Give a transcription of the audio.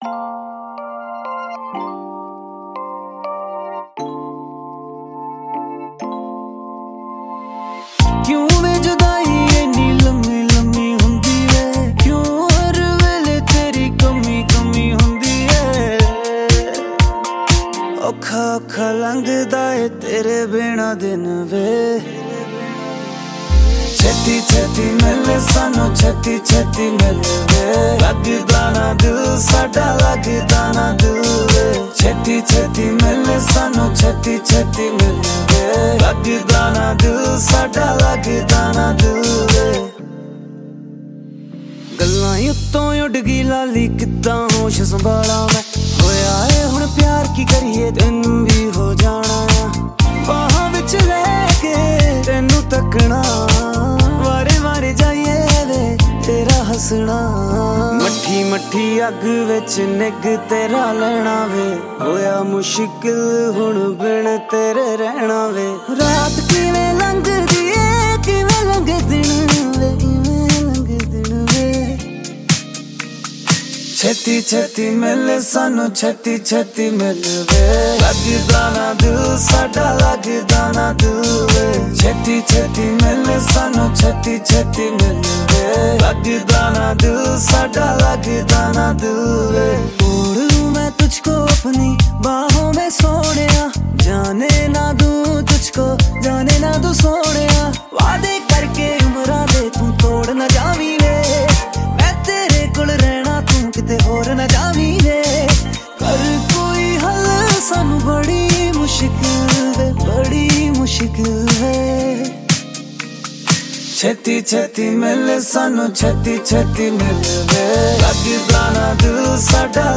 क्यों वे जुदाई इन्नी लम्मी लम्मी हुंदी है, क्यों हर वेले तेरी कमी कमी हुंदी है। औखा औखा लंघदा है तेरे बिना दिन वे, छेती छेती मिले सानू छेती छेती मिले वे। लगदा ना दिल साडा लगदा ना दिल वे, छेती छेती मिले सानू छेती छेती मिले वे। लगदा ना दिल साडा लगदा ना दिल वे। गल्लां उत्तों उड़ गई लाली किद्दां होश संभाला मैं, होया है हुण प्यार की करिए तैनू भी हो जाना आ। बाहां विच लैके तैनू तकना, वारे वारे जाइए वे तेरा हसना। मट्ठी मट्ठी अग विच निग तेरा लैना वे, होया मुश्किल हुण बिन तेरे रहना वे। रात किवें लंघदी ए किवें लंघे दिन वे, किवें लंघे दिन वे। छेती छेती मिले सानू छेती छेती मिले वे। लगदा ना दिल साडा लगदा ना दिल वे, छेती छेती मिले सानू छेती छेती मिले वे। लगदा ना दिल साडा लगदा ना दिल वे। ओढ़ लूं मैं तुझको अपनी बाहों में सोनिया, जाने ना दूं तुझको जाने ना दूं सोनिया। वादे करके उमरां दे तू तोड़ ना जावीं वे, मैं तेरे कोल रहना तू किते होर ना जावीं वे। कर कोई हल सानू बड़ी मुश्किल है, बड़ी मुश्किल है। छेती छेती मिले सानू छेती छेती मिले वे। लगदा ना दिल साडा